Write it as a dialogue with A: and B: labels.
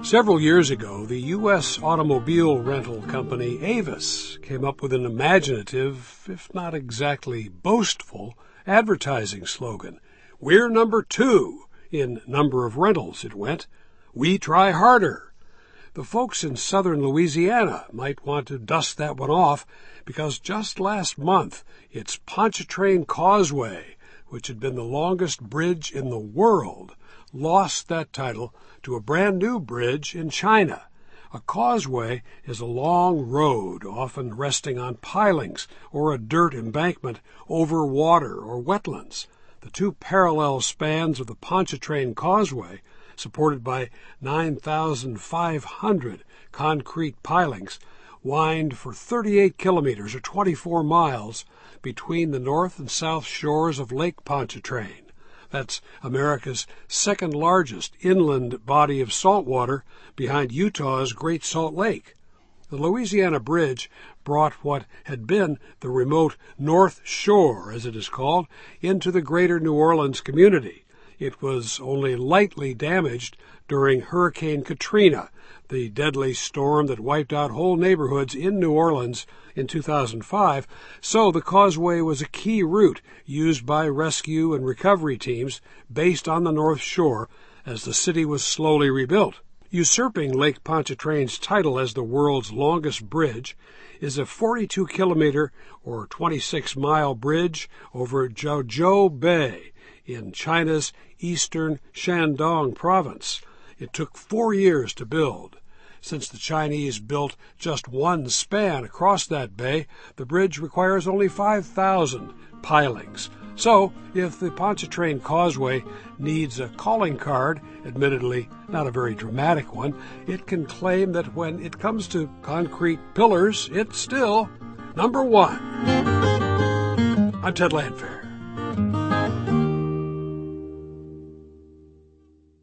A: Several years ago, the U.S. automobile rental company Avis came up with an imaginative, if not exactly boastful, advertising slogan. "We're number 2 in number of rentals," it went. "We try harder." The folks in southern Louisiana might want to dust that one off, because just last month, its Pontchartrain Causeway, which had been the longest bridge in the world, lost that title to a brand new bridge in China. A causeway is a long road, often resting on pilings or a dirt embankment over water or wetlands. The two parallel spans of the Pontchartrain Causeway, supported by 9,500 concrete pilings, wind for 38 kilometers or 24 miles between the north and south shores of Lake Pontchartrain. That's America's second largest inland body of salt water, behind Utah's Great Salt Lake. The Louisiana Bridge brought what had been the remote North Shore, as it is called, into the greater New Orleans community. It was only lightly damaged during Hurricane Katrina, the deadly storm that wiped out whole neighborhoods in New Orleans in 2005, so the causeway was a key route used by rescue and recovery teams based on the North Shore as the city was slowly rebuilt. Usurping Lake Pontchartrain's title as the world's longest bridge is a 42-kilometer or 26-mile bridge over Jiuzhou Bay in China's eastern Shandong province. It took 4 years to build. Since the Chinese built just one span across that bay, the bridge requires only 5,000 pilings. So, if the Pontchartrain Causeway needs a calling card, admittedly not a very dramatic one, it can claim that when it comes to concrete pillars, it's still number 1. I'm Ted Landfair.